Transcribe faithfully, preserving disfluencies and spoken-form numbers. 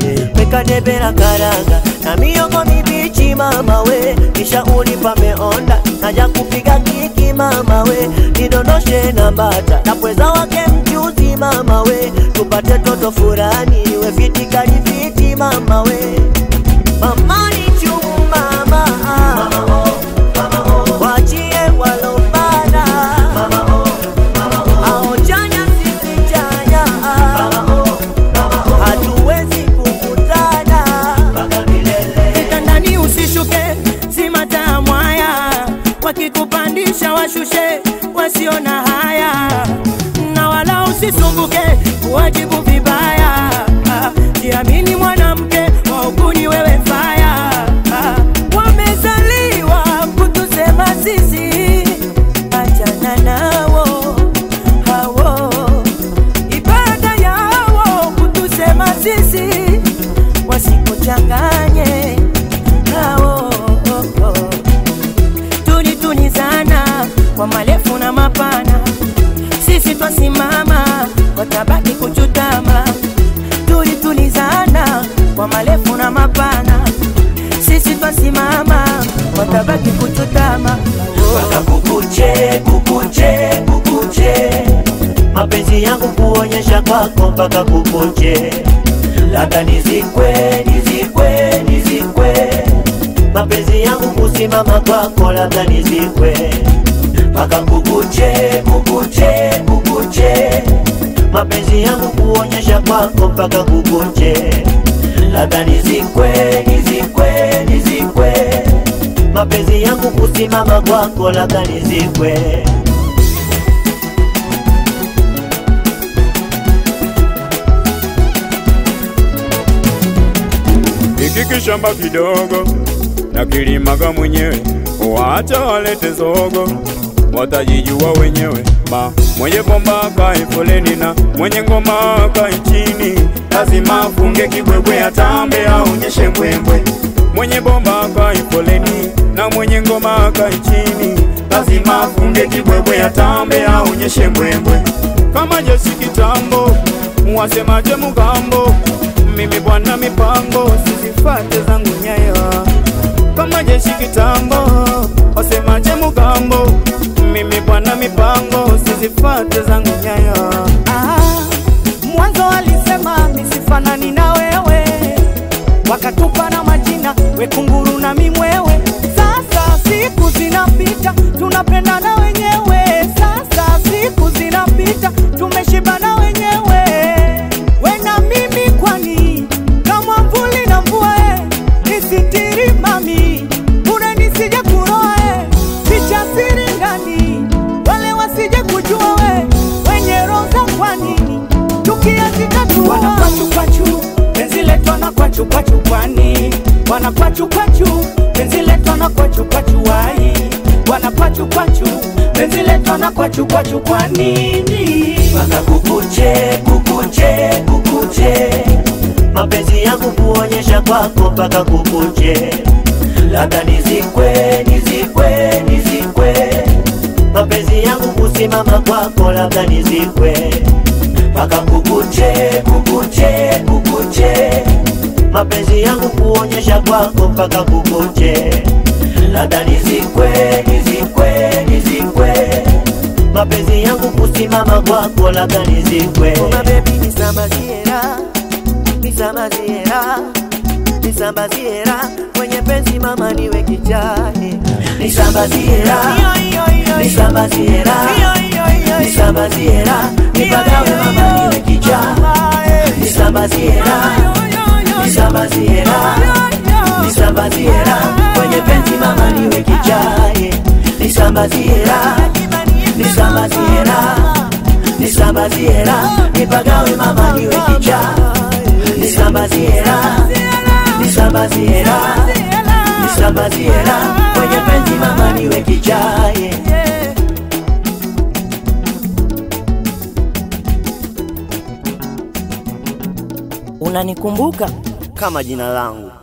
Weka debe la karanga na mihogo mibichi mama we, kisha unipa meonda naja kupiga kiki mama we, nidondoshe na bata na pweza wake mchuzi mama we, tupate toto furani we fiti kali fiti mama we. Mama ni chumu mama, mama oh, mama oh, wachie walopana mama oh, mama oh, ao chanya sisi chanya mama oh, mama oh, hatuwezi kukutana mpaka milele. Kitandani usishuke, si matamu haya, wakikupandisha washushe wasiona haya, na wala usisumbuke kuwajibu vibaya. Jiamini mwanamke wa ukuni wewe faya, wamezaliwa kutusema sisi, achana nao hao, ibada yao kutusema sisi, wasikuchanganye hao. Tuni tuni sana kwa marefu na mapana, sisi twasimama watabaki kuchutama. Tuli tulizana kwa marefu na mapana, sisi twasimama watabaki kuchutama. Paka kukuche, kukuche, kukuche, mapenzi yangu kuonyesha kwako mpaka kukuche. Labda nizikwe, nizikwe, nizikwe, mapenzi yangu kusimama kwako labda nizikwe. Paka kukuche, kukuche, kukuche, mapenzi yangu kuonyesha kwako mpaka kukuche. Labda nizikwe, nizikwe, nizikwe, mapenzi yangu kusimama kwako labda nizikwe. Hiki kishamba kidogo na kilimaga mwenyewe, waacha walete zogo, watajijua wenyewe. Ma mwenye bomba kai foleni na mwenye ngoma kai chini, lazima afunge kibwebwe atambe aonyeshe mbwembwe. Mwenye bomba kai foleni na mwenye ngoma kai chini, lazima afunge kibwebwe atambe aonyeshe mbwembwe. Kama jeshi kitambo, mwasemaje mugambo, mimi bwana mipango, sizifate zangu nyayo. Kama jeshi kitambo, wasemaje mugambo, mimi bwana mipango, sizifate zangu nyayo. Ah, mwanzo walisema misifanani na wewe, wakatupa na majina we kunguru na mimwewe. Sasa siku zinapita tunapendana wenyewe, sasa siku zinapita tumeshibana wenyewe. We na mimi kwani kama mvuli na mvua, nisitiri mami bure nisije kuroa, ficha siri ndani wale wasije kujua, we wenye roza kwa nini tukiachika tu wana kwachu kwachu penzi letu na kwachu kwachu, kwani wana kwachu kwachu penzi letu na kwachu kwachu, wai wana kwachu kwachu penzi letu na kwachu kwachu, kwa nini? Paka kukuche, kukuche, kukuche, mapenzi yangu kuonyesha kwako mpaka kukuche. Labda nizikwe, nizikwe, nizikwe, mapenzi yangu kusimama kwako labda nizikwe. Paka kukuche, kukuche, kukuche, mapenzi yangu kuonyesha kwako mpaka kukuche. Labda nizikwe, nizikwe, nizikwe, mapenzi yangu kusimama kwako labda nizikwe. Oh my baby nisambaziera, nisambaziera, nisambaziera, kwenye penzi mama niwe kichani. Nisambaziera, nisambaziera, nisambaziera, nipagawe mama niwe kichani. Nisambaziera, nisambaziera, nisambaziera, kwenye penzi mama niwe kichani. Nisambaziera, nisambaziera, nisambaziera, nipagawe mama niwe kichani. Nisambaziera, nisambaziera, nisambaziera, kwenye penzi mama niwe kichani. Unanikumbuka kama jina langu.